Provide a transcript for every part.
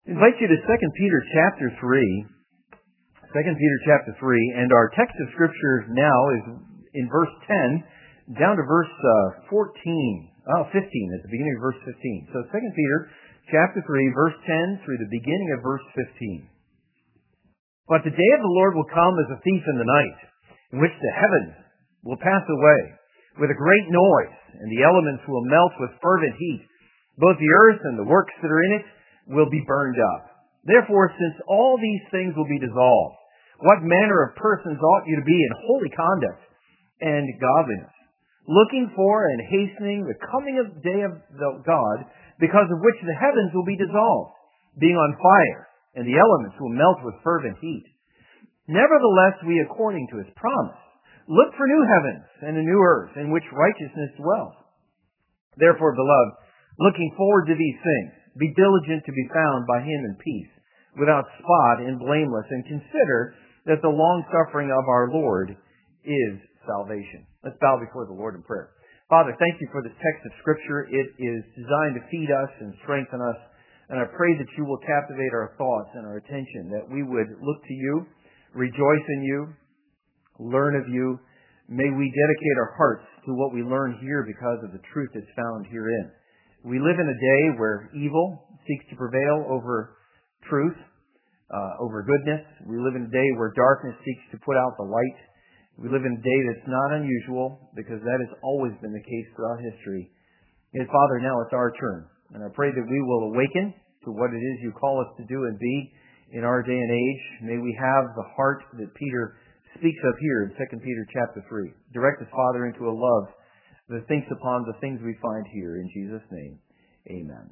I invite you to 2 Peter chapter 3. 2 Peter chapter 3, and our text of Scripture now is in verse 10 down to verse 15 at the beginning of verse 15. So 2 Peter chapter 3, verse 10 through the beginning of verse 15. But the day of the Lord will come as a thief in the night, in which the heavens will pass away with a great noise, and the elements will melt with fervent heat. Both the earth and the works that are in it will be burned up. Therefore, since all these things will be dissolved, what manner of persons ought you to be in holy conduct and godliness, looking for and hastening the coming of the day of God, because of which the heavens will be dissolved, being on fire, and the elements will melt with fervent heat. Nevertheless, we, according to his promise, look for new heavens and a new earth, in which righteousness dwells. Therefore, beloved, looking forward to these things, be diligent to be found by him in peace, without spot and blameless, and consider that the long-suffering of our Lord is salvation. Let's bow before the Lord in prayer. Father, thank you for this text of Scripture. It is designed to feed us and strengthen us, and I pray that you will captivate our thoughts and our attention, that we would look to you, rejoice in you, learn of you. May we dedicate our hearts to what we learn here because of the truth that's found herein. We live in a day where evil seeks to prevail over truth, over goodness. We live in a day where darkness seeks to put out the light. We live in a day that's not unusual, because that has always been the case throughout history. And Father, now it's our turn. And I pray that we will awaken to what it is you call us to do and be in our day and age. May we have the heart that Peter speaks of here in 2 Peter chapter 3. Direct us, Father, into a love that thinks upon the things we find here. In Jesus' name, amen.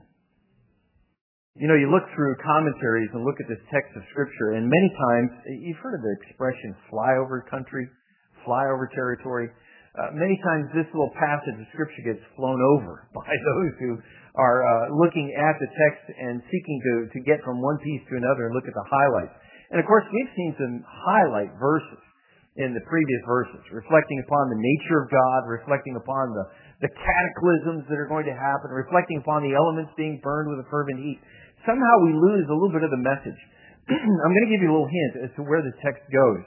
You know, you look through commentaries and look at this text of Scripture, and many times, you've heard of the expression flyover country, flyover territory. Many times this little passage of Scripture gets flown over by those who are looking at the text and seeking to get from one piece to another and look at the highlights. And of course, we've seen some highlight verses in the previous verses, reflecting upon the nature of God, reflecting upon the cataclysms that are going to happen, reflecting upon the elements being burned with a fervent heat. Somehow we lose a little bit of the message. I'm going to give you a little hint as to where the text goes.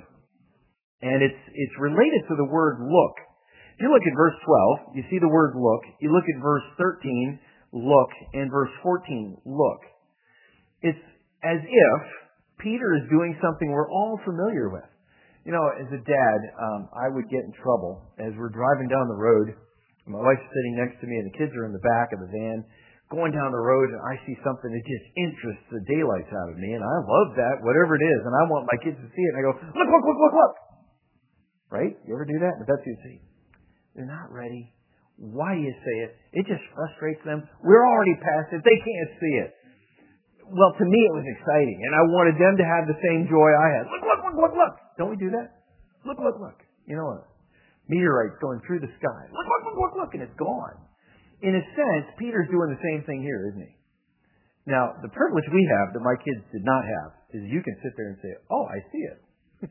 And it's related to the word look. If you look at verse 12, you see the word look. You look at verse 13, look, and verse 14, look. It's as if Peter is doing something we're all familiar with. You know, as a dad, I would get in trouble as we're driving down the road. My wife's sitting next to me, and the kids are in the back of the van, going down the road, and I see something that just interests the daylights out of me, and I love that, whatever it is, and I want my kids to see it, and I go, look, look, look, look, look. Right? You ever do that? And that's what you see. They're not ready. Why do you say it? It just frustrates them. We're already past it. They can't see it. Well, to me it was exciting, and I wanted them to have the same joy I had. Look, look, look, look, look. Don't we do that? Look, look, look. You know, a meteorite's going through the sky. Look, look, look, look, look, and it's gone. In a sense, Peter's doing the same thing here, isn't he? Now, the privilege we have that my kids did not have is you can sit there and say, oh, I see it.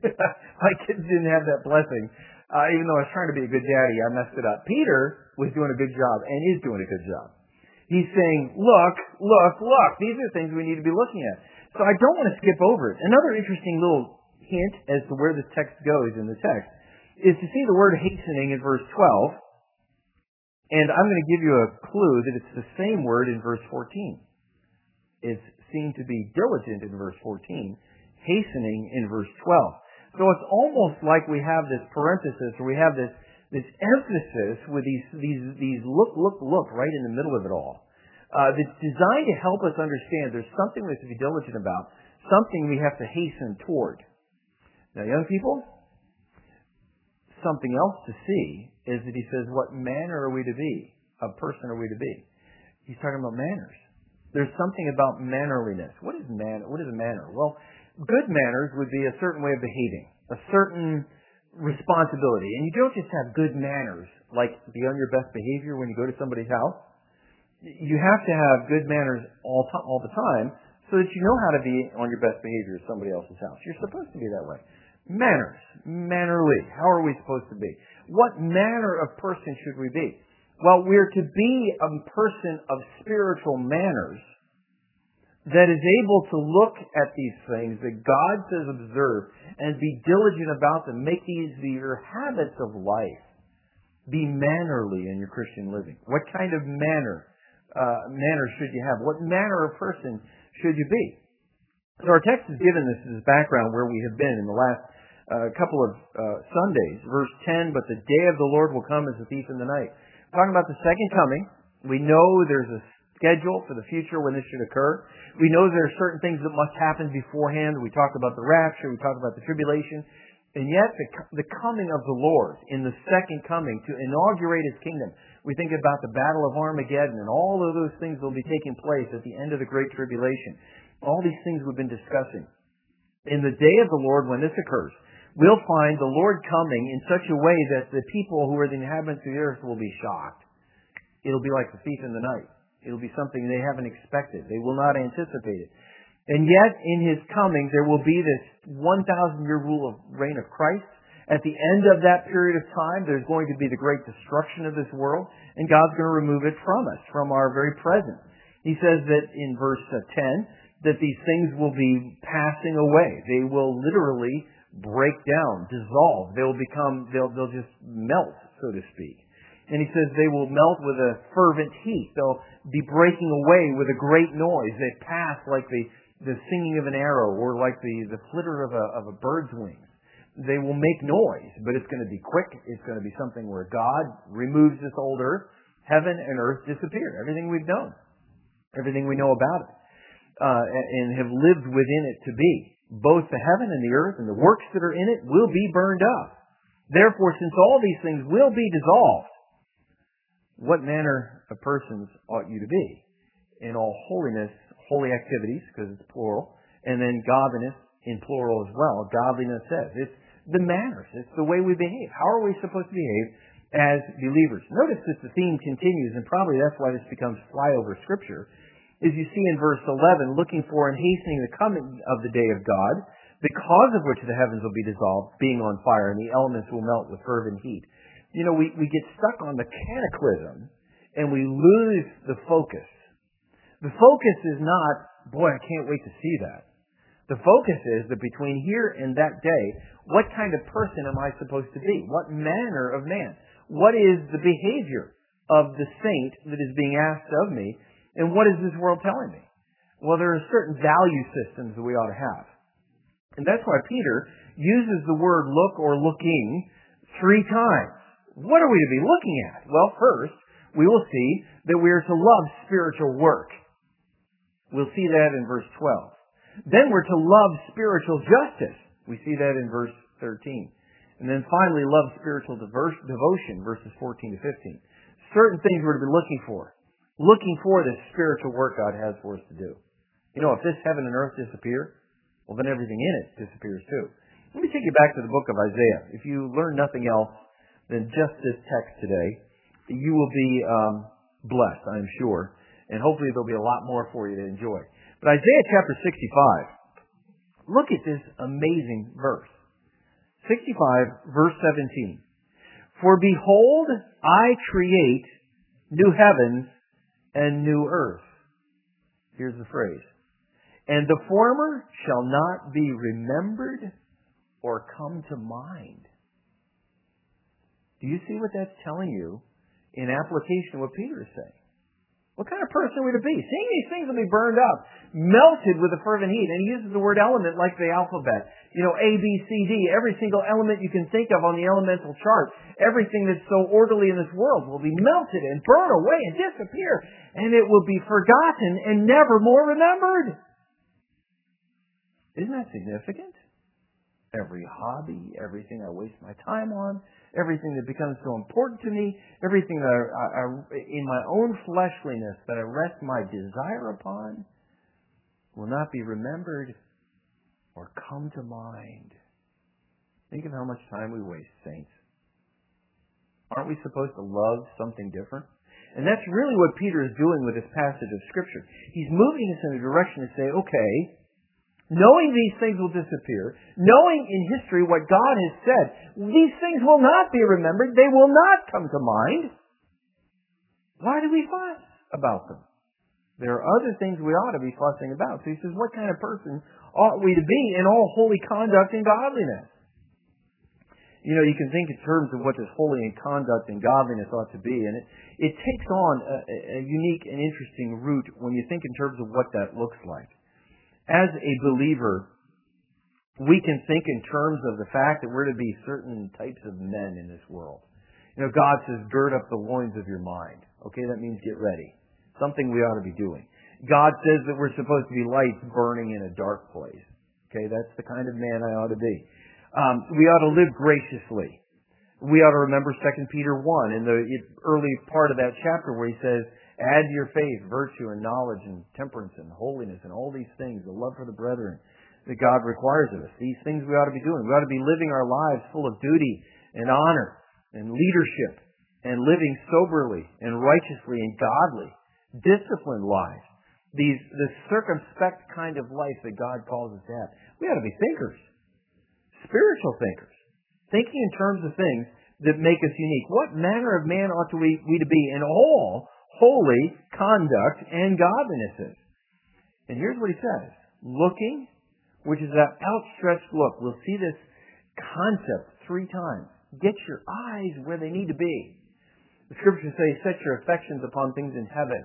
My kids didn't have that blessing. Even though I was trying to be a good daddy, I messed it up. Peter was doing a good job and is doing a good job. He's saying, look, look, look. These are things we need to be looking at. So I don't want to skip over it. Another interesting little hint as to where this text goes in the text is to see the word hastening in verse 12. And I'm going to give you a clue that it's the same word in verse 14. It's seen to be diligent in verse 14, hastening in verse 12. So it's almost like we have this parenthesis, or we have this emphasis with these look right in the middle of it all. That's designed to help us understand there's something we have to be diligent about, something we have to hasten toward. Now, young people, something else to see is that he says, what manner are we to be? A person are we to be? He's talking about manners. There's something about mannerliness. What is a manner? Well, good manners would be a certain way of behaving, a certain responsibility. And you don't just have good manners, like be on your best behavior when you go to somebody's house. You have to have good manners all the time so that you know how to be on your best behavior at somebody else's house. You're supposed to be that way. Manners. Mannerly. How are we supposed to be? What manner of person should we be? Well, we're to be a person of spiritual manners that is able to look at these things that God says observe and be diligent about them, make these your habits of life. Be mannerly in your Christian living. What kind of manner should you have? What manner of person should you be? So our text is given this as background where we have been in the last couple of Sundays. Verse 10, but the day of the Lord will come as a thief in the night. Talking about the second coming. We know there's a schedule for the future when this should occur. We know there are certain things that must happen beforehand. We talked about the rapture. We talked about the tribulation. And yet the coming of the Lord in the second coming to inaugurate His kingdom. We think about the Battle of Armageddon and all of those things will be taking place at the end of the Great Tribulation. All these things we've been discussing. In the day of the Lord, when this occurs, we'll find the Lord coming in such a way that the people who are the inhabitants of the earth will be shocked. It'll be like the thief in the night. It'll be something they haven't expected. They will not anticipate it. And yet, in His coming, there will be this 1,000-year reign of Christ. At the end of that period of time, there's going to be the great destruction of this world, and God's going to remove it from us, from our very presence. He says that in verse 10, that these things will be passing away. They will literally break down, dissolve. They'll just melt, so to speak. And he says they will melt with a fervent heat. They'll be breaking away with a great noise. They pass like the singing of an arrow or like the flitter of a bird's wings. They will make noise, but it's going to be quick. It's going to be something where God removes this old earth. Heaven and earth disappear. Everything we've known. Everything we know about it. And have lived within it to be. Both the heaven and the earth and the works that are in it will be burned up. Therefore, since all these things will be dissolved, what manner of persons ought you to be? In all holiness, holy activities, because it's plural, and then godliness in plural as well. Godliness says. It's the manners. It's the way we behave. How are we supposed to behave as believers? Notice that the theme continues, and probably that's why this becomes flyover scripture, is you see in verse 11, looking for and hastening the coming of the day of God, because of which the heavens will be dissolved, being on fire, and the elements will melt with fervent heat. You know, we get stuck on the cataclysm, and we lose the focus. The focus is not, boy, I can't wait to see that. The focus is that between here and that day, what kind of person am I supposed to be? What manner of man? What is the behavior of the saint that is being asked of me? And what is this world telling me? Well, there are certain value systems that we ought to have. And that's why Peter uses the word look or looking 3 times. What are we to be looking at? Well, first, we will see that we are to love spiritual work. We'll see that in verse 12. Then we're to love spiritual justice. We see that in verse 13. And then finally, love spiritual devotion, verses 14 to 15. Certain things we're to be looking for. Looking for the spiritual work God has for us to do. You know, if this heaven and earth disappear, well, then everything in it disappears too. Let me take you back to the book of Isaiah. If you learn nothing else than just this text today, you will be blessed, I'm sure. And hopefully there'll be a lot more for you to enjoy. But Isaiah chapter 65, look at this amazing verse. 65, verse 17. For behold, I create new heavens and new earth. Here's the phrase. And the former shall not be remembered or come to mind. Do you see what that's telling you in application of what Peter is saying? What kind of person are we to be? Seeing these things will be burned up, melted with a fervent heat. And he uses the word element like the alphabet. You know, A, B, C, D. Every single element you can think of on the elemental chart. Everything that's so orderly in this world will be melted and burn away and disappear. And it will be forgotten and never more remembered. Isn't that significant? Every hobby, everything I waste my time on, everything that becomes so important to me, everything that I in my own fleshliness that I rest my desire upon will not be remembered or come to mind. Think of how much time we waste, saints. Aren't we supposed to love something different? And that's really what Peter is doing with this passage of Scripture. He's moving us in a direction to say, okay, knowing these things will disappear, knowing in history what God has said, these things will not be remembered, they will not come to mind. Why do we fuss about them? There are other things we ought to be fussing about. So he says, what kind of person ought we to be in all holy conduct and godliness? You know, you can think in terms of what this holy conduct and godliness ought to be, and it takes on a unique and interesting root when you think in terms of what that looks like. As a believer, we can think in terms of the fact that we're to be certain types of men in this world. You know, God says, gird up the loins of your mind. Okay, that means get ready. Something we ought to be doing. God says that we're supposed to be lights burning in a dark place. Okay, that's the kind of man I ought to be. We ought to live graciously. We ought to remember 2 Peter 1 in the early part of that chapter where he says, add to your faith virtue and knowledge and temperance and holiness and all these things, the love for the brethren that God requires of us. These things we ought to be doing. We ought to be living our lives full of duty and honor and leadership and living soberly and righteously and godly, disciplined lives. The circumspect kind of life that God calls us to have. We ought to be thinkers, spiritual thinkers, thinking in terms of things that make us unique. What manner of man ought we to be in all holy conduct and godliness? And here's what he says. Looking, which is that outstretched look. We'll see this concept 3 times. Get your eyes where they need to be. The scriptures say, set your affections upon things in heaven,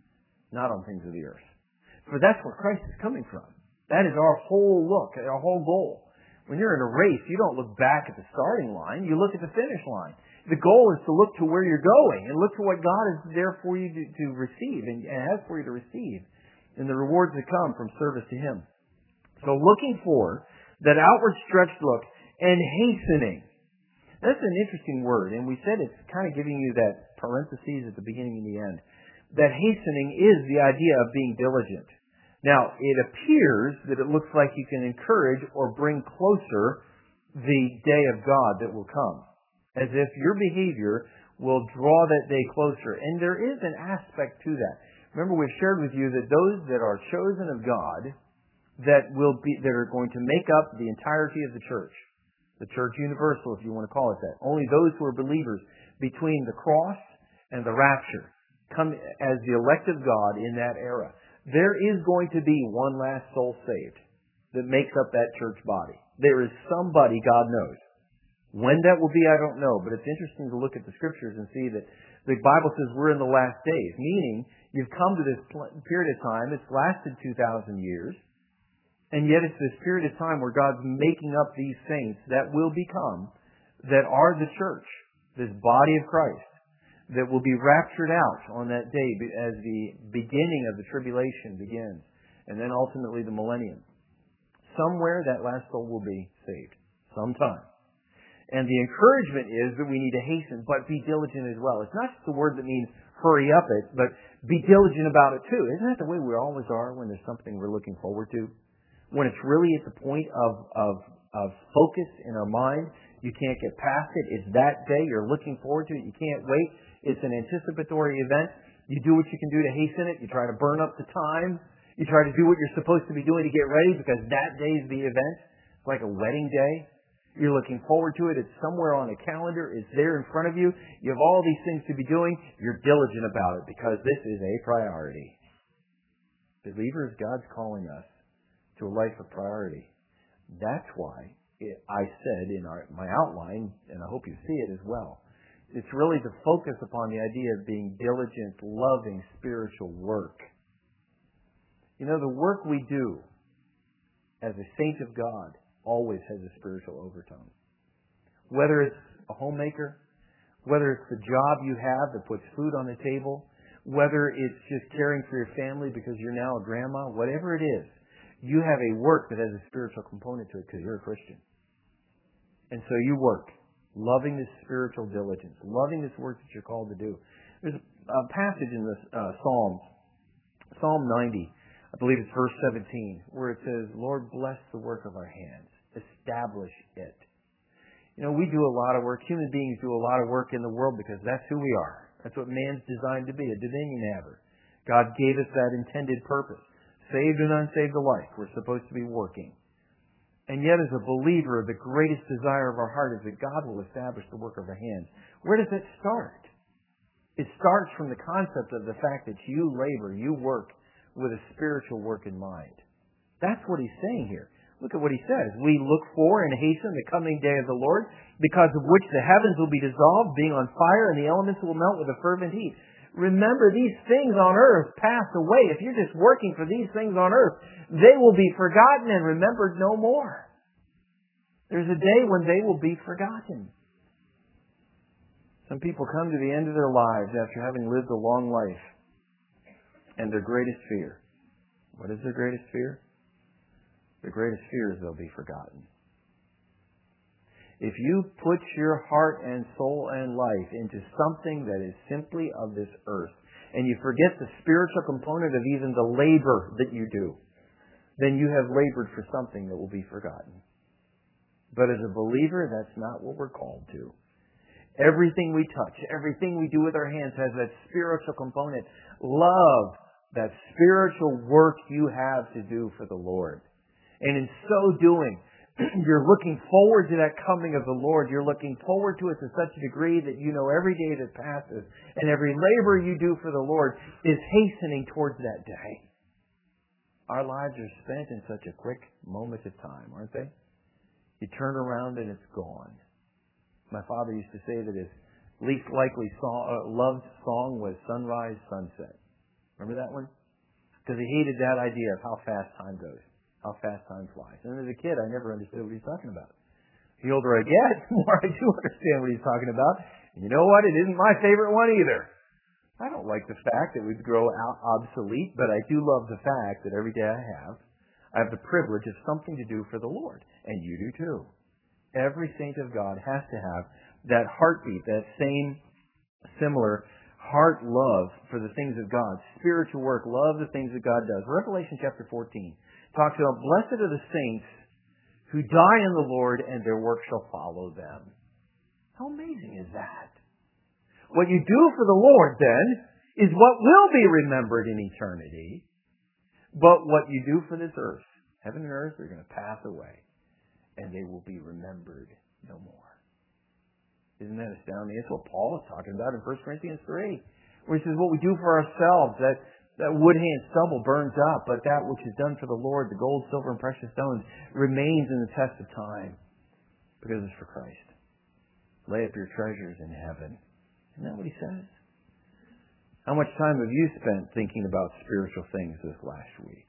not on things of the earth. For that's where Christ is coming from. That is our whole look, our whole goal. When you're in a race, you don't look back at the starting line. You look at the finish line. The goal is to look to where you're going and look to what God is there for you to receive and has for you to receive and the rewards that come from service to Him. So looking for that outward stretched look and hastening. That's an interesting word, and we said it's kind of giving you that parentheses at the beginning and the end. That hastening is the idea of being diligent. Now, it appears that it looks like you can encourage or bring closer the day of God that will come. As if your behavior will draw that day closer. And there is an aspect to that. Remember, we've shared with you that those that are chosen of God, that are going to make up the entirety of the church universal, if you want to call it that. Only those who are believers between the cross and the rapture come as the elect of God in that era. There is going to be one last soul saved that makes up that church body. There is somebody, God knows. When that will be, I don't know, but it's interesting to look at the scriptures and see that the Bible says we're in the last days, meaning you've come to this period of time. It's lasted 2,000 years. And yet it's this period of time where God's making up these saints that will become, that are the church, this body of Christ, that will be raptured out on that day as the beginning of the tribulation begins, and then ultimately the millennium. Somewhere that last soul will be saved, sometime. And the encouragement is that we need to hasten, but be diligent as well. It's not just a word that means hurry up it, but be diligent about it too. Isn't that the way we always are when there's something we're looking forward to? When it's really at the point of focus in our mind, you can't get past it. It's that day. You're looking forward to it. You can't wait. It's an anticipatory event. You do what you can do to hasten it. You try to burn up the time. You try to do what you're supposed to be doing to get ready because that day is the event. It's like a wedding day. You're looking forward to it. It's somewhere on a calendar. It's there in front of you. You have all these things to be doing. You're diligent about it because this is a priority. Believers, God's calling us to a life of priority. That's why I said in my outline, and I hope you see it as well, it's really the focus upon the idea of being diligent, loving, spiritual work. You know, the work we do as a saint of God always has a spiritual overtone. Whether it's a homemaker, whether it's the job you have that puts food on the table, whether it's just caring for your family because you're now a grandma, whatever it is, you have a work that has a spiritual component to it because you're a Christian. And so you work, loving this spiritual diligence, loving this work that you're called to do. There's a passage in the Psalms, Psalm 90, I believe it's verse 17, where it says, Lord, bless the work of our hands. Establish it. You know, we do a lot of work. Human beings do a lot of work in the world because that's who we are. That's what man's designed to be, a dominion haver. God gave us that intended purpose. Saved and unsaved alike, we're supposed to be working. And yet as a believer, the greatest desire of our heart is that God will establish the work of our hands. Where does it start? It starts from the concept of the fact that you labor, you work, with a spiritual work in mind. That's what he's saying here. Look at what he says. We look for and hasten the coming day of the Lord, because of which the heavens will be dissolved, being on fire, and the elements will melt with a fervent heat. Remember, these things on earth pass away. If you're just working for these things on earth, they will be forgotten and remembered no more. There's a day when they will be forgotten. Some people come to the end of their lives after having lived a long life, and their greatest fear. What is their greatest fear? Their greatest fear is they'll be forgotten. If you put your heart and soul and life into something that is simply of this earth, and you forget the spiritual component of even the labor that you do, then you have labored for something that will be forgotten. But as a believer, that's not what we're called to. Everything we touch, everything we do with our hands has that spiritual component. Love that spiritual work you have to do for the Lord. And in so doing, you're looking forward to that coming of the Lord. You're looking forward to it to such a degree that you know every day that passes and every labor you do for the Lord is hastening towards that day. Our lives are spent in such a quick moment of time, aren't they? You turn around and it's gone. My father used to say that his least likely loved song was Sunrise, Sunset. Remember that one? Because he hated that idea of how fast time goes. How fast time flies. And as a kid, I never understood what he's talking about. The older I get, the more I do understand what he's talking about. And you know what? It isn't my favorite one either. I don't like the fact that we grow obsolete, but I do love the fact that every day I have the privilege of something to do for the Lord. And you do too. Every saint of God has to have that heartbeat, that same similar heart love for the things of God. Spiritual work, love the things that God does. Revelation chapter 14. Talks about, blessed are the saints who die in the Lord, and their work shall follow them. How amazing is that? What you do for the Lord, then, is what will be remembered in eternity. But what you do for this earth, heaven and earth, are going to pass away, and they will be remembered no more. Isn't that astounding? That's what Paul is talking about in 1 Corinthians 3, where he says what we do for ourselves, that wood, hay, and stubble burns up, but that which is done for the Lord, the gold, silver, and precious stones, remains in the test of time, because it's for Christ. Lay up your treasures in heaven. Isn't that what he says? How much time have you spent thinking about spiritual things this last week?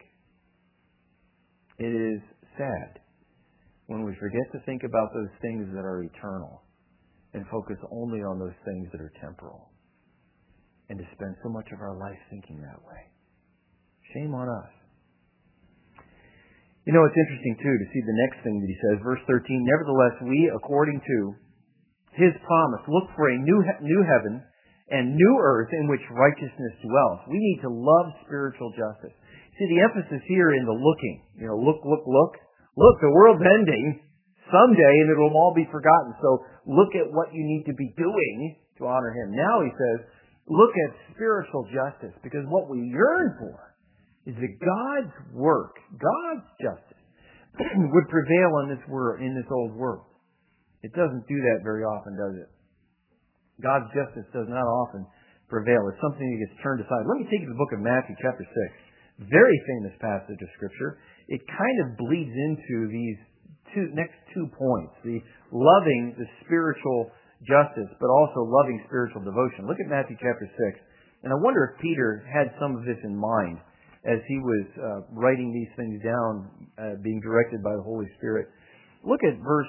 It is sad when we forget to think about those things that are eternal and focus only on those things that are temporal, and to spend so much of our life thinking that way. Shame on us. You know, it's interesting, too, to see the next thing that he says, verse 13, nevertheless, we, according to his promise, look for a new heaven and new earth in which righteousness dwells. We need to love spiritual justice. See, the emphasis here in the looking, look. Look, the world's ending someday, and it'll all be forgotten. So look at what you need to be doing to honor him. Now he says, look at spiritual justice, because what we yearn for is that God's work, God's justice, would prevail in this old world. It doesn't do that very often, does it? God's justice does not often prevail. It's something that gets turned aside. Let me take you to the book of Matthew, chapter 6. Very famous passage of Scripture. It kind of bleeds into these next 2 points. The loving the spiritual justice, but also loving spiritual devotion. Look at Matthew chapter 6. And I wonder if Peter had some of this in mind as he was writing these things down, being directed by the Holy Spirit. Look at verse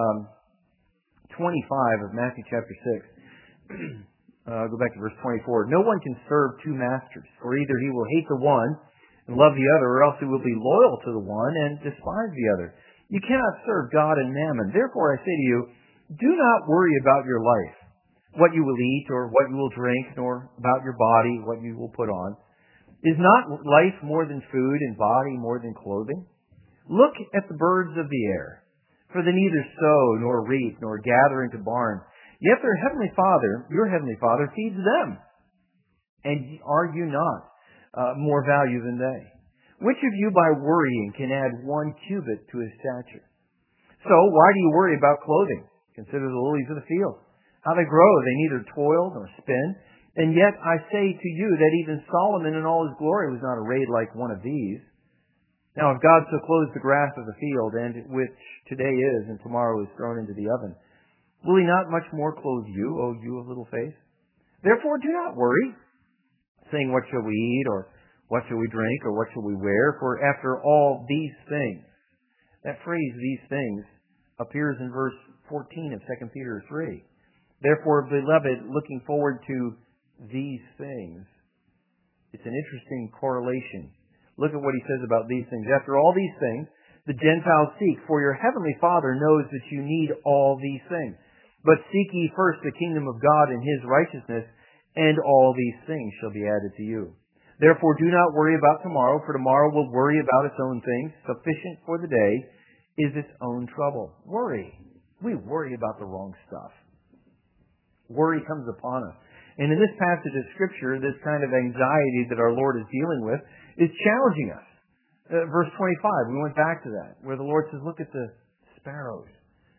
25 of Matthew chapter 6. Go back to verse 24. No one can serve two masters, for either he will hate the one and love the other, or else he will be loyal to the one and despise the other. You cannot serve God and mammon. Therefore I say to you, do not worry about your life, what you will eat or what you will drink, nor about your body, what you will put on. Is not life more than food and body more than clothing? Look at the birds of the air, for they neither sow nor reap nor gather into barns, yet their heavenly Father, your heavenly Father, feeds them. And are you not more value than they? Which of you by worrying can add 1 cubit to his stature? So why do you worry about clothing? Consider the lilies of the field, how they grow. They neither toil nor spin. And yet I say to you that even Solomon in all his glory was not arrayed like one of these. Now if God so clothes the grass of the field, and which today is and tomorrow is thrown into the oven, will he not much more clothe you, O you of little faith? Therefore do not worry, saying, what shall we eat, or what shall we drink, or what shall we wear? For after all these things, that phrase, these things, appears in verse 14 of 2 Peter 3. Therefore, beloved, looking forward to these things. It's an interesting correlation. Look at what he says about these things. After all these things, the Gentiles seek, for your heavenly Father knows that you need all these things. But seek ye first the kingdom of God and his righteousness, and all these things shall be added to you. Therefore do not worry about tomorrow, for tomorrow will worry about its own things. Sufficient for the day is its own trouble. Worry. We worry about the wrong stuff. Worry comes upon us. And in this passage of Scripture, this kind of anxiety that our Lord is dealing with is challenging us. Verse 25, we went back to that, where the Lord says, look at the sparrows.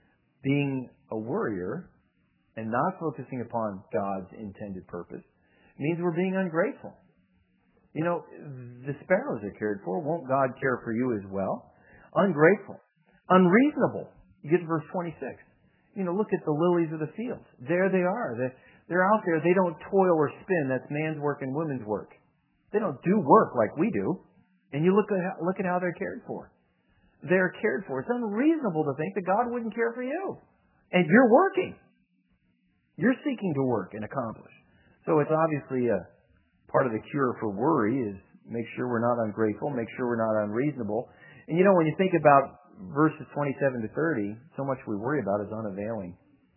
Being a worrier and not focusing upon God's intended purpose means we're being ungrateful. You know, the sparrows are cared for. Won't God care for you as well? Ungrateful. Unreasonable. You get to verse 26. You know, look at the lilies of the field. There they are. They're out there. They don't toil or spin. That's man's work and women's work. They don't do work like we do. And you look at how they're cared for. They're cared for. It's unreasonable to think that God wouldn't care for you. And you're working. You're seeking to work and accomplish. So it's obviously a part of the cure for worry is make sure we're not ungrateful, make sure we're not unreasonable. And you know, when you think about verses 27 to 30, so much we worry about is unavailing.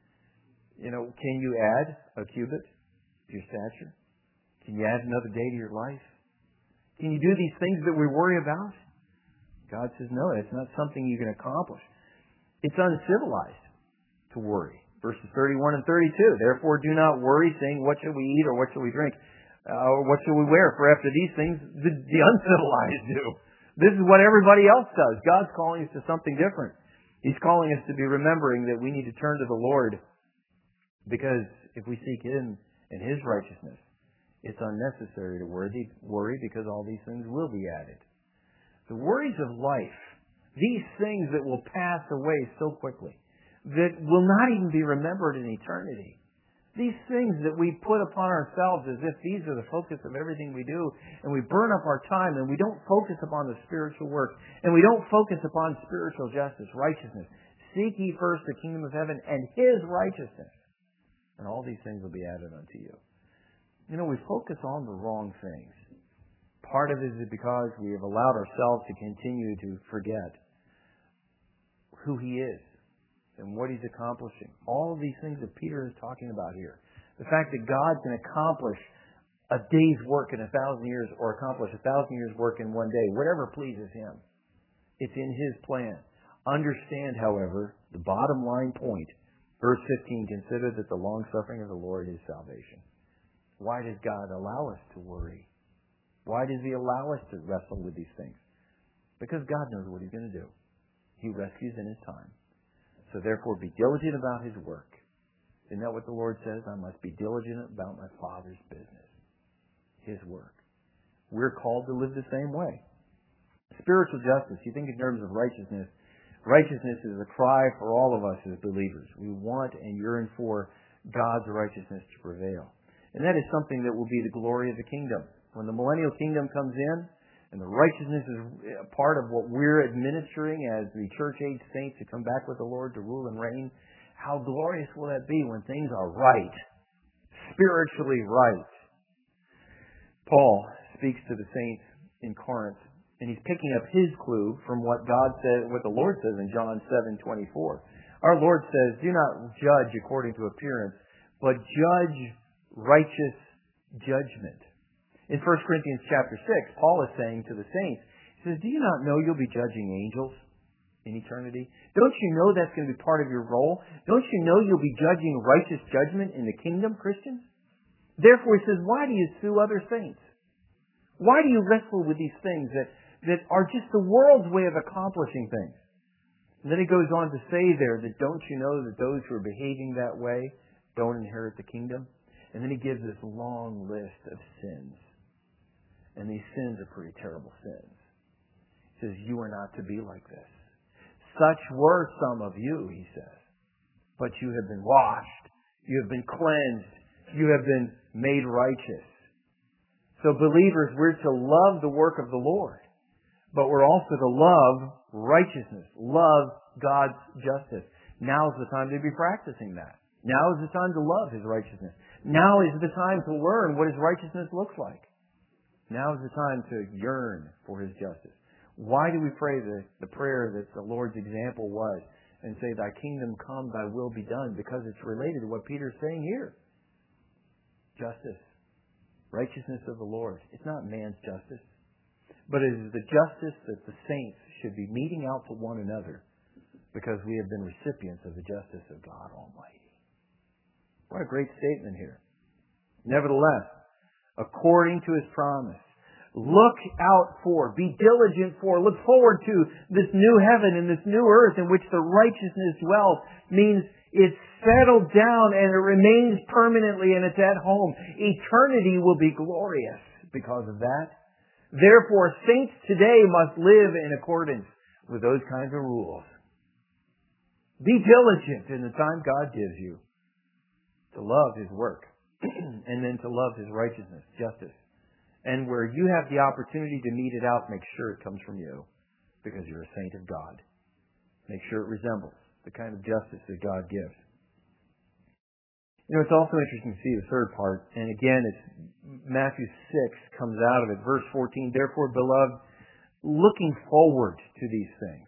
You know, can you add a cubit to your stature? Can you add another day to your life? Can you do these things that we worry about? God says, no, it's not something you can accomplish. It's uncivilized to worry. Verses 31 and 32, therefore do not worry, saying, what shall we eat, or what shall we drink, or what shall we wear? For after these things, the uncivilized do. This is what everybody else does. God's calling us to something different. He's calling us to be remembering that we need to turn to the Lord, because if we seek Him and His righteousness, it's unnecessary to worry because all these things will be added. The worries of life, these things that will pass away so quickly, that will not even be remembered in eternity. These things that we put upon ourselves as if these are the focus of everything we do, and we burn up our time, and we don't focus upon the spiritual work, and we don't focus upon spiritual justice, righteousness. Seek ye first the kingdom of heaven and His righteousness, and all these things will be added unto you. You know, we focus on the wrong things. Part of it is because we have allowed ourselves to continue to forget who He is and what He's accomplishing. All of these things that Peter is talking about here. The fact that God can accomplish a day's work in 1,000 years, or accomplish 1,000 years' work in one day, whatever pleases Him. It's in His plan. Understand, however, the bottom line point. Verse 15, consider that the long-suffering of the Lord is salvation. Why does God allow us to worry? Why does He allow us to wrestle with these things? Because God knows what He's going to do. He rescues in His time. So therefore, be diligent about His work. Isn't that what the Lord says? I must be diligent about my Father's business. His work. We're called to live the same way. Spiritual justice, you think in terms of righteousness. Righteousness is a cry for all of us as believers. We want and yearn for God's righteousness to prevail. And that is something that will be the glory of the kingdom. When the millennial kingdom comes in, and the righteousness is a part of what we're administering as the church-age saints who come back with the Lord to rule and reign, how glorious will that be when things are right, spiritually right. Paul speaks to the saints in Corinth, and he's picking up his clue from what God said, what the Lord says in John 7:24. Our Lord says, do not judge according to appearance, but judge righteous judgment. In 1 Corinthians chapter 6, Paul is saying to the saints, he says, do you not know you'll be judging angels in eternity? Don't you know that's going to be part of your role? Don't you know you'll be judging righteous judgment in the kingdom, Christians? Therefore, he says, why do you sue other saints? Why do you wrestle with these things that are just the world's way of accomplishing things? And then he goes on to say there that don't you know that those who are behaving that way don't inherit the kingdom? And then he gives this long list of sins. And these sins are pretty terrible sins. He says, you are not to be like this. Such were some of you, he says. But you have been washed. You have been cleansed. You have been made righteous. So believers, we're to love the work of the Lord. But we're also to love righteousness. Love God's justice. Now is the time to be practicing that. Now is the time to love His righteousness. Now is the time to learn what His righteousness looks like. Now is the time to yearn for His justice. Why do we pray the prayer that the Lord's example was and say, Thy kingdom come, Thy will be done? Because it's related to what Peter's saying here. Justice. Righteousness of the Lord. It's not man's justice. But it is the justice that the saints should be meting out to one another because we have been recipients of the justice of God Almighty. What a great statement here. Nevertheless, according to His promise, look out for, be diligent for, look forward to this new heaven and this new earth in which the righteousness dwells. Means it's settled down and it remains permanently and it's at home. Eternity will be glorious because of that. Therefore, saints today must live in accordance with those kinds of rules. Be diligent in the time God gives you to love His work and then to love His righteousness, justice. And where you have the opportunity to mete it out, make sure it comes from you because you're a saint of God. Make sure it resembles the kind of justice that God gives. You know, it's also interesting to see the third part. And again, it's Matthew 6 comes out of it. Verse 14, therefore, beloved, looking forward to these things,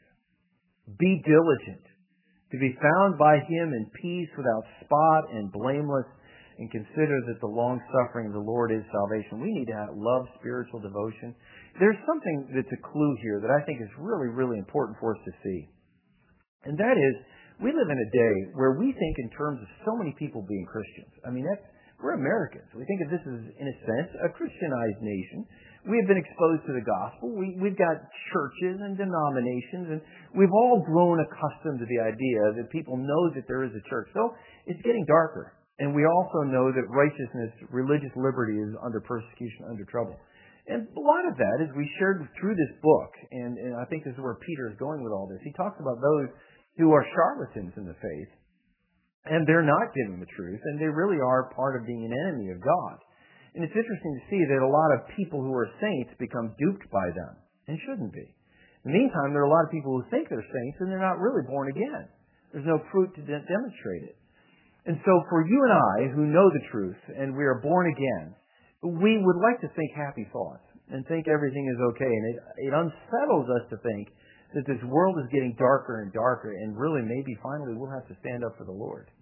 be diligent to be found by Him in peace without spot and blameless, and consider that the long-suffering of the Lord is salvation. We need to love spiritual devotion. There's something that's a clue here that I think is really, really important for us to see. And that is, we live in a day where we think in terms of so many people being Christians. I mean, we're Americans. We think of this as, in a sense, a Christianized nation. We have been exposed to the gospel. We've got churches and denominations, and we've all grown accustomed to the idea that people know that there is a church. So it's getting darker. And we also know that righteousness, religious liberty is under persecution, under trouble. And a lot of that, as we shared through this book, and I think this is where Peter is going with all this, he talks about those who are charlatans in the faith, and they're not giving the truth, and they really are part of being an enemy of God. And it's interesting to see that a lot of people who are saints become duped by them, and shouldn't be. In the meantime, there are a lot of people who think they're saints, and they're not really born again. There's no fruit to demonstrate it. And so for you and I, who know the truth, and we are born again, we would like to think happy thoughts, and think everything is okay. And it unsettles us to think that this world is getting darker and darker, and really maybe finally we'll have to stand up for the Lord.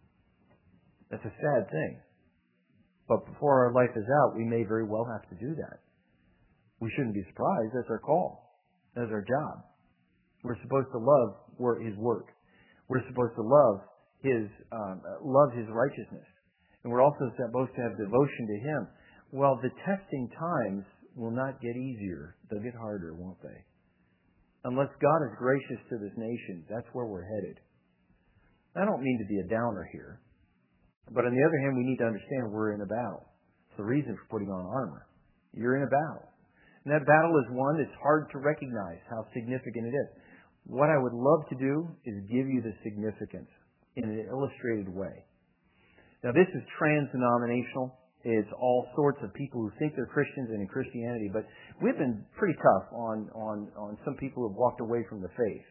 That's a sad thing. But before our life is out, we may very well have to do that. We shouldn't be surprised. That's our call. That's our job. We're supposed to love His work. We're supposed to love His righteousness. And we're also supposed to have devotion to Him. Well, the testing times will not get easier. They'll get harder, won't they? Unless God is gracious to this nation, that's where we're headed. I don't mean to be a downer here. But on the other hand, we need to understand we're in a battle. It's the reason for putting on armor. You're in a battle. And that battle is one that's hard to recognize how significant it is. What I would love to do is give you the significance in an illustrated way. Now, this is trans-denominational. It's all sorts of people who think they're Christians and in Christianity, but we've been pretty tough on some people who have walked away from the faith.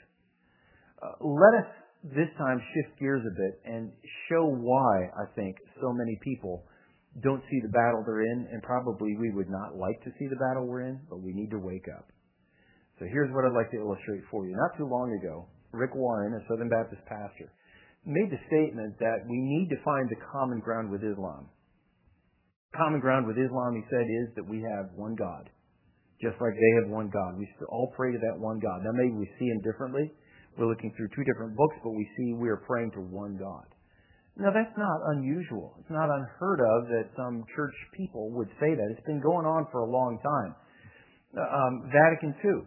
Let us this time shift gears a bit and show why I think so many people don't see the battle they're in, and probably we would not like to see the battle we're in, but we need to wake up. So here's what I'd like to illustrate for you. Not too long ago, Rick Warren, a Southern Baptist pastor, made the statement that we need to find the common ground with Islam. Common ground with Islam, he said, is that we have one God, just like they have one God. We all pray to that one God. Now maybe we see Him differently. We're looking through two different books, but we see we are praying to one God. Now, that's not unusual. It's not unheard of that some church people would say that. It's been going on for a long time. Vatican II,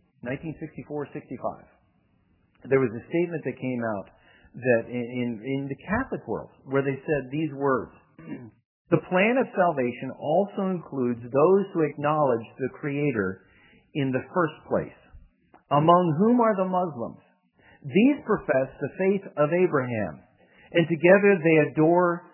1964-65. There was a statement that came out that in the Catholic world where they said these words, The plan of salvation also includes those who acknowledge the Creator in the first place, among whom are the Muslims. These profess the faith of Abraham, and together they adore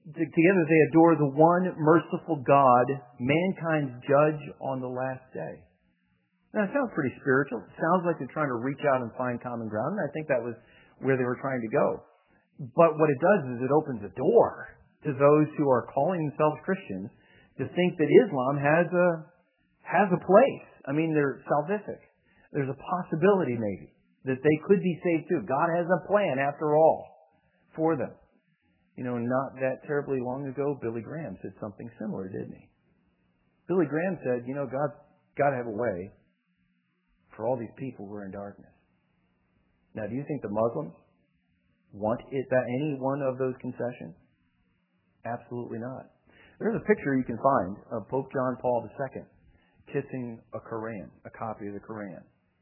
the one merciful God, mankind's judge on the last day. Now, it sounds pretty spiritual. It sounds like they're trying to reach out and find common ground, and I think that was where they were trying to go. But what it does is it opens a door to those who are calling themselves Christians to think that Islam has a place. I mean, they're salvific. There's a possibility, maybe, that they could be saved too. God has a plan, after all, for them. You know, not that terribly long ago, Billy Graham said something similar, didn't he? Billy Graham said, you know, God's got to have a way for all these people who are in darkness. Now, do you think the Muslims want any one of those concessions? Absolutely not. There's a picture you can find of Pope John Paul II kissing a Quran, a copy of the Quran.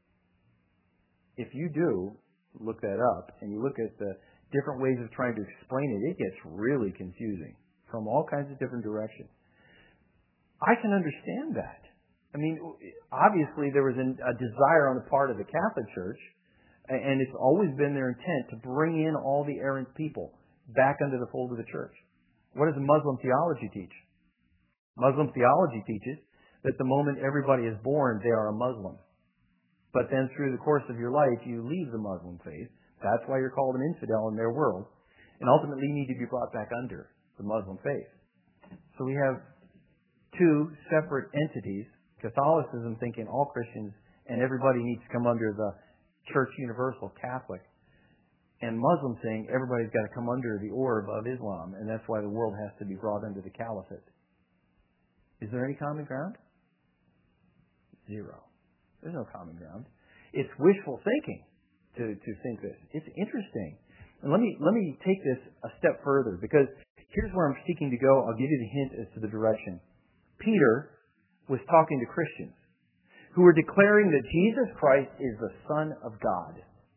If you do look that up and you look at the different ways of trying to explain it, it gets really confusing from all kinds of different directions. I can understand that. I mean, obviously there was a desire on the part of the Catholic Church, and it's always been their intent to bring in all the errant people back under the fold of the church. What does Muslim theology teach? Muslim theology teaches that the moment everybody is born, they are a Muslim. But then through the course of your life, you leave the Muslim faith. That's why you're called an infidel in their world. And ultimately you need to be brought back under the Muslim faith. So we have two separate entities, Catholicism thinking all Christians and everybody needs to come under the Church Universal Catholic, and Muslims saying everybody's got to come under the orb of Islam, and that's why the world has to be brought under the caliphate. Is there any common ground? Zero. There's no common ground. It's wishful thinking to think this. It's interesting. And let me take this a step further, because here's where I'm seeking to go. I'll give you the hint as to the direction. Peter was talking to Christians who were declaring that Jesus Christ is the Son of God.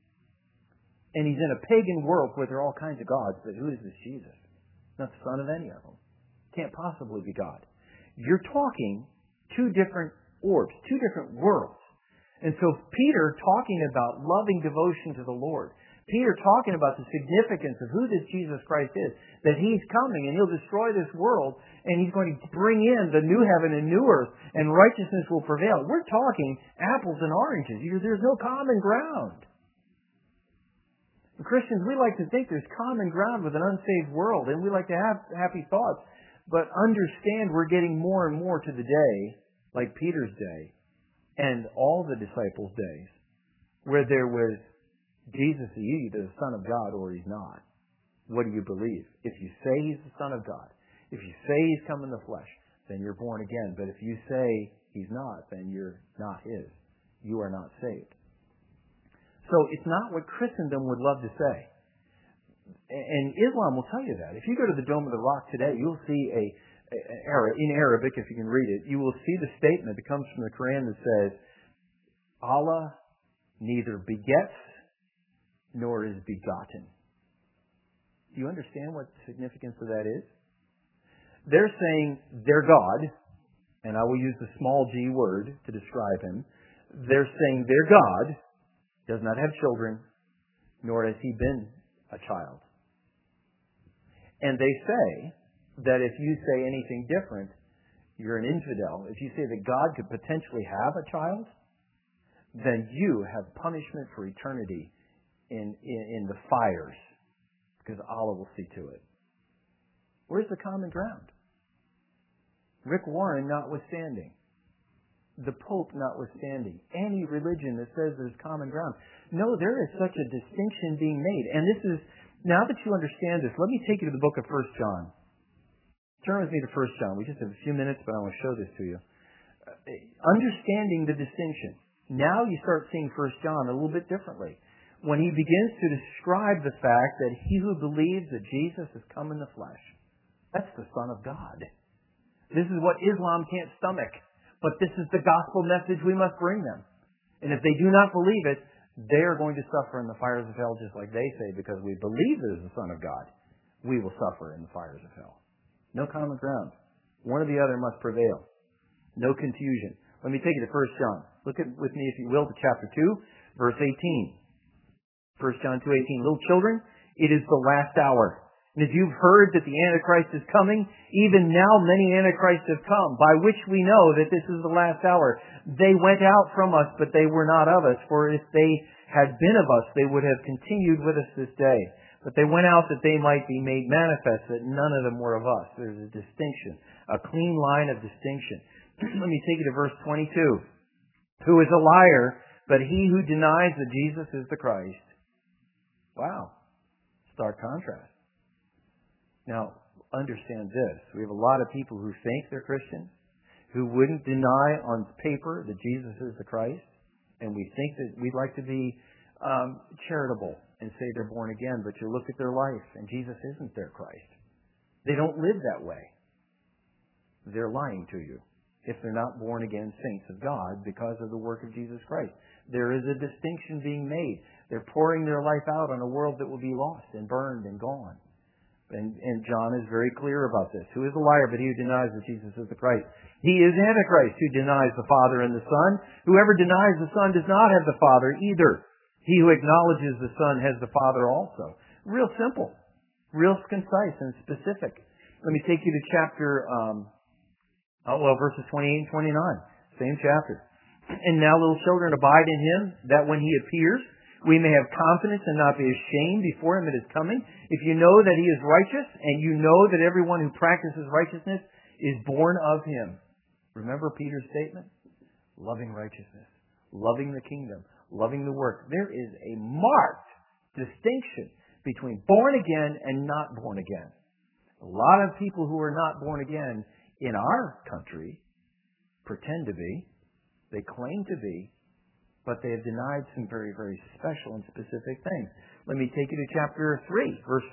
And he's in a pagan world where there are all kinds of gods, but who is this Jesus? Not the son of any of them. Can't possibly be God. You're talking two different orbs, two different worlds. And so Peter talking about loving devotion to the Lord, Peter talking about the significance of who this Jesus Christ is, that he's coming and he'll destroy this world and he's going to bring in the new heaven and new earth and righteousness will prevail. We're talking apples and oranges. There's no common ground. And Christians, we like to think there's common ground with an unsaved world, and we like to have happy thoughts, but understand we're getting more and more to the day, like Peter's day, and all the disciples' days, where there was Jesus is either the Son of God or he's not. What do you believe? If you say he's the Son of God, if you say he's come in the flesh, then you're born again. But if you say he's not, then you're not his. You are not saved. So it's not what Christendom would love to say. And Islam will tell you that. If you go to the Dome of the Rock today, you'll see in Arabic, if you can read it, you will see the statement that comes from the Quran that says, Allah neither begets nor is begotten. Do you understand what the significance of that is? They're saying they're God, and I will use the small g word to describe him. They're saying they're God, does not have children, nor has he been a child. And they say that if you say anything different, you're an infidel. If you say that God could potentially have a child, then you have punishment for eternity in the fires, because Allah will see to it. Where's the common ground? Rick Warren notwithstanding, the Pope notwithstanding, any religion that says there's common ground. No, there is such a distinction being made. And this is, now that you understand this, let me take you to the book of 1 John. Turn with me to 1 John. We just have a few minutes, but I want to show this to you. Understanding the distinction. Now you start seeing 1 John a little bit differently. When he begins to describe the fact that he who believes that Jesus has come in the flesh, that's the Son of God. This is what Islam can't stomach. But this is the gospel message we must bring them. And if they do not believe it, they are going to suffer in the fires of hell, just like they say, because we believe there's the Son of God. We will suffer in the fires of hell. No common ground. One or the other must prevail. No confusion. Let me take you to 1 John. Look with me, if you will, to chapter 2, verse 18. 1 John 2:18. Little children, it is the last hour. And as you've heard that the Antichrist is coming, even now many Antichrists have come, by which we know that this is the last hour. They went out from us, but they were not of us. For if they had been of us, they would have continued with us this day. But they went out that they might be made manifest, that none of them were of us. There's a distinction, a clean line of distinction. Let me take you to verse 22. Who is a liar, but he who denies that Jesus is the Christ. Wow. Stark contrast. Now, understand this. We have a lot of people who think they're Christians, who wouldn't deny on paper that Jesus is the Christ, and we think that we'd like to be charitable and say they're born again, but you look at their life, and Jesus isn't their Christ. They don't live that way. They're lying to you if they're not born again saints of God because of the work of Jesus Christ. There is a distinction being made. They're pouring their life out on a world that will be lost and burned and gone. And John is very clear about this. Who is a liar, but he who denies that Jesus is the Christ? He is Antichrist, who denies the Father and the Son. Whoever denies the Son does not have the Father either. He who acknowledges the Son has the Father also. Real simple. Real concise and specific. Let me take you to chapter, verses 28 and 29. Same chapter. And now, little children, abide in him, that when he appears, we may have confidence and not be ashamed before him at his coming. If you know that he is righteous, and you know that everyone who practices righteousness is born of him. Remember Peter's statement? Loving righteousness, loving the kingdom, loving the work. There is a marked distinction between born again and not born again. A lot of people who are not born again in our country pretend to be. They claim to be. But they have denied some very, very special and specific things. Let me take you to chapter 3, verse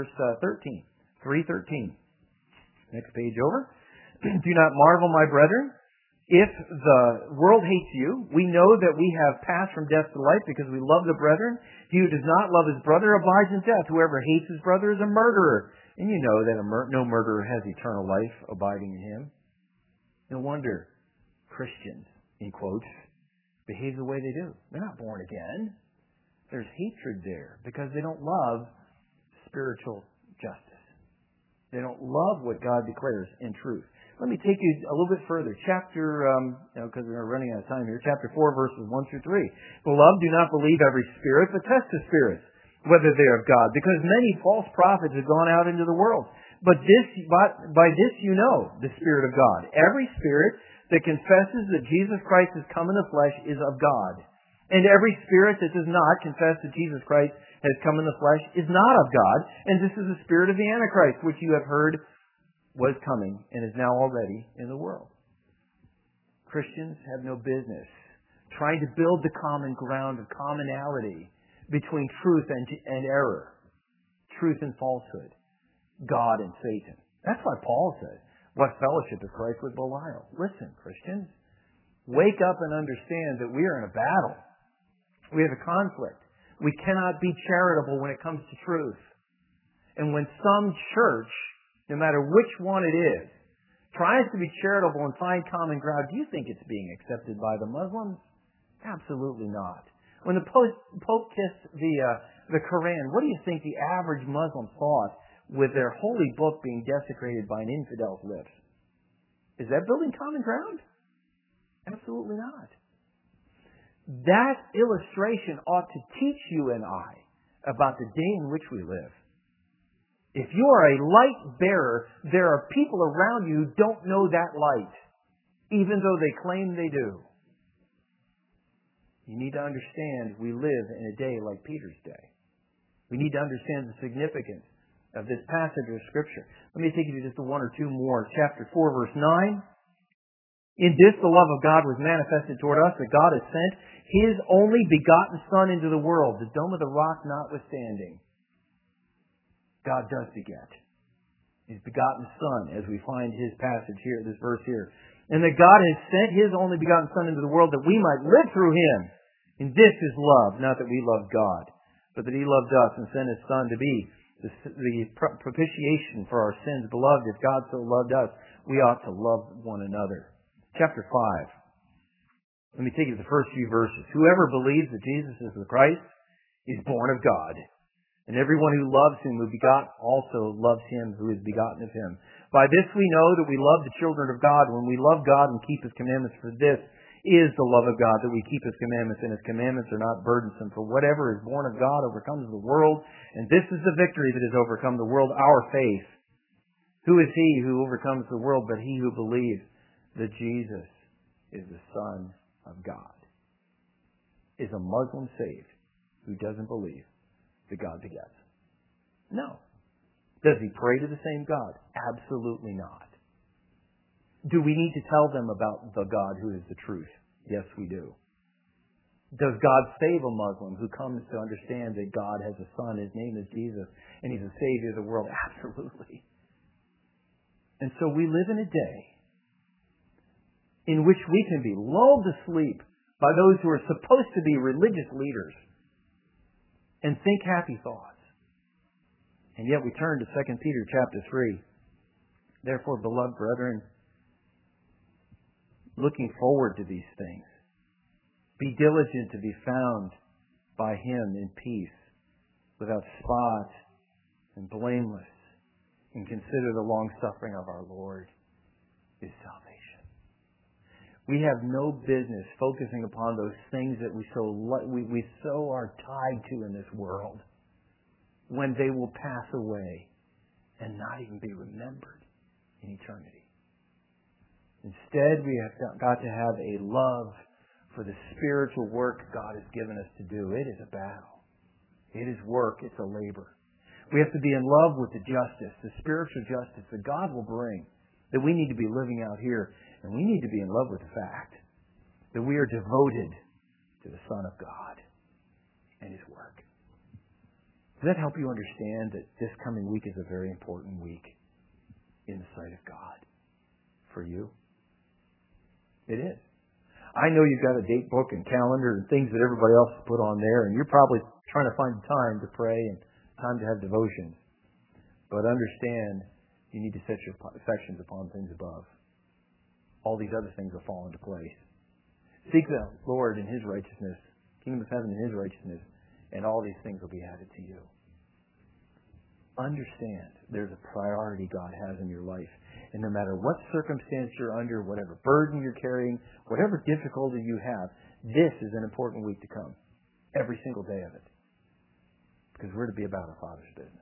13. 3:13. Next page over. Do not marvel, my brethren, if the world hates you. We know that we have passed from death to life because we love the brethren. He who does not love his brother abides in death. Whoever hates his brother is a murderer. And you know that no murderer has eternal life abiding in him. No wonder Christians, in quotes, behave the way they do. They're not born again. There's hatred there because they don't love spiritual justice. They don't love what God declares in truth. Let me take you a little bit further. Chapter, because we're running out of time here, chapter 4, verses 1 through 3. Beloved, do not believe every spirit, but test the spirits, whether they are of God, because many false prophets have gone out into the world. But by this you know the Spirit of God. Every spirit that confesses that Jesus Christ has come in the flesh is of God. And every spirit that does not confess that Jesus Christ has come in the flesh is not of God. And this is the spirit of the Antichrist, which you have heard was coming and is now already in the world. Christians have no business trying to build the common ground of commonality between truth and error, truth and falsehood, God and Satan. That's why Paul said, what fellowship is Christ with Belial? Listen, Christians, wake up and understand that we are in a battle. We have a conflict. We cannot be charitable when it comes to truth. And when some church, no matter which one it is, tries to be charitable and find common ground, do you think it's being accepted by the Muslims? Absolutely not. When the Pope kissed the Quran, what do you think the average Muslim thought with their holy book being desecrated by an infidel's lips? Is that building common ground? Absolutely not. That illustration ought to teach you and I about the day in which we live. If you are a light bearer, there are people around you who don't know that light, even though they claim they do. You need to understand we live in a day like Peter's day. We need to understand the significance of this passage of Scripture. Let me take you to just one or two more. Chapter 4, verse 9. In this the love of God was manifested toward us, that God has sent His only begotten Son into the world, the dome of the rock notwithstanding. God does beget His begotten Son, as we find His passage here, this verse here. And that God has sent His only begotten Son into the world that we might live through Him. And this is love, not that we loved God, but that He loved us and sent His Son to be the propitiation for our sins. Beloved, if God so loved us, we ought to love one another. Chapter 5. Let me take you to the first few verses. Whoever believes that Jesus is the Christ is born of God. And everyone who loves him who begot also loves him who is begotten of him. By this we know that we love the children of God, when we love God and keep his commandments. For this is the love of God, that we keep his commandments, and his commandments are not burdensome. For whatever is born of God overcomes the world, and this is the victory that has overcome the world, our faith. Who is he who overcomes the world but he who believes that Jesus is the Son of God? Is a Muslim saved who doesn't believe that God begets? No. Does he pray to the same God? Absolutely not. Do we need to tell them about the God who is the truth? Yes, we do. Does God save a Muslim who comes to understand that God has a son, his name is Jesus, and he's the Savior of the world? Absolutely. And so we live in a day in which we can be lulled to sleep by those who are supposed to be religious leaders and think happy thoughts. And yet we turn to 2 Peter chapter 3. Therefore, beloved brethren, looking forward to these things, be diligent to be found by him in peace, without spot and blameless, and consider the long suffering of our Lord is salvation. We have no business focusing upon those things that we so are tied to in this world, when they will pass away and not even be remembered in eternity. Instead, we have got to have a love for the spiritual work God has given us to do. It is a battle. It is work. It's a labor. We have to be in love with the justice, the spiritual justice that God will bring, that we need to be living out here. And we need to be in love with the fact that we are devoted to the Son of God and his work. Does that help you understand that this coming week is a very important week in the sight of God for you? It is. I know you've got a date book and calendar and things that everybody else has put on there, and you're probably trying to find time to pray and time to have devotions. But understand, you need to set your affections upon things above. All these other things will fall into place. Seek the Lord in his righteousness, kingdom of heaven in his righteousness, and all these things will be added to you. Understand there's a priority God has in your life. And no matter what circumstance you're under, whatever burden you're carrying, whatever difficulty you have, this is an important week to come. Every single day of it. Because we're to be about our Father's business.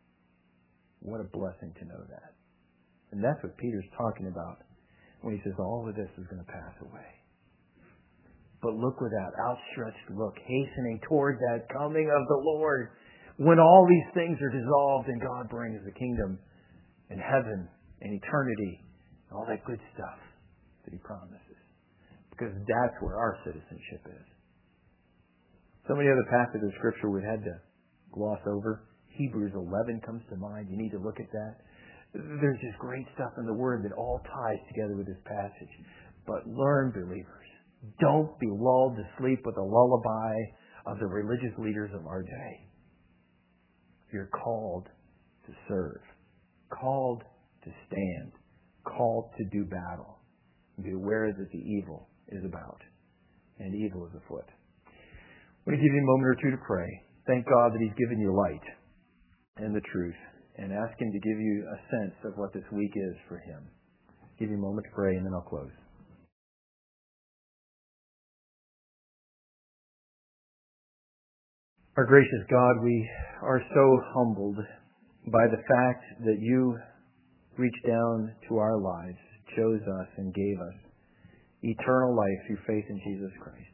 What a blessing to know that. And that's what Peter's talking about when he says all of this is going to pass away. But look with that outstretched look, hastening toward that coming of the Lord, when all these things are dissolved and God brings the kingdom and heaven and eternity and all that good stuff that he promises. Because that's where our citizenship is. So many other passages of Scripture we've had to gloss over. Hebrews 11 comes to mind. You need to look at that. There's just great stuff in the Word that all ties together with this passage. But learn, believers, don't be lulled to sleep with the lullaby of the religious leaders of our day. You're called to serve, called to stand, called to do battle. Be aware that the evil is about, and evil is afoot. I want to give you a moment or two to pray. Thank God that he's given you light and the truth, and ask him to give you a sense of what this week is for him. Give you a moment to pray, and then I'll close. Our gracious God, we are so humbled by the fact that you reached down to our lives, chose us, and gave us eternal life through faith in Jesus Christ.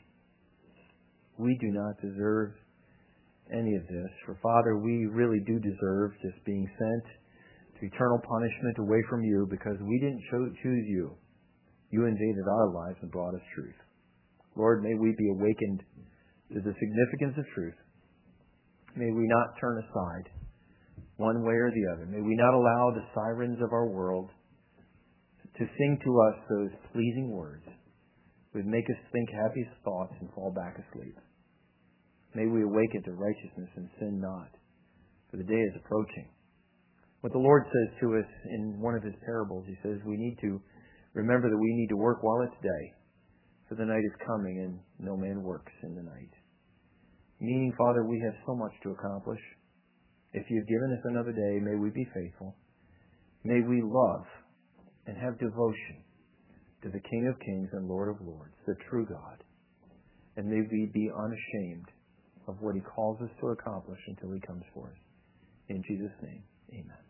We do not deserve any of this. For Father, we really do deserve just being sent to eternal punishment away from you because we didn't choose you. You invaded our lives and brought us truth. Lord, may we be awakened to the significance of truth. May we not turn aside one way or the other. May we not allow the sirens of our world to sing to us those pleasing words that would make us think happy thoughts and fall back asleep. May we awaken to righteousness and sin not. for the day is approaching. What the Lord says to us in one of His parables, He says we need to remember that we need to work while it's day, for the night is coming and no man works in the night. Meaning, Father, we have so much to accomplish. If You've given us another day, may we be faithful. May we love and have devotion to the King of Kings and Lord of Lords, the true God. And may we be unashamed of what He calls us to accomplish until He comes for us. In Jesus' name, amen.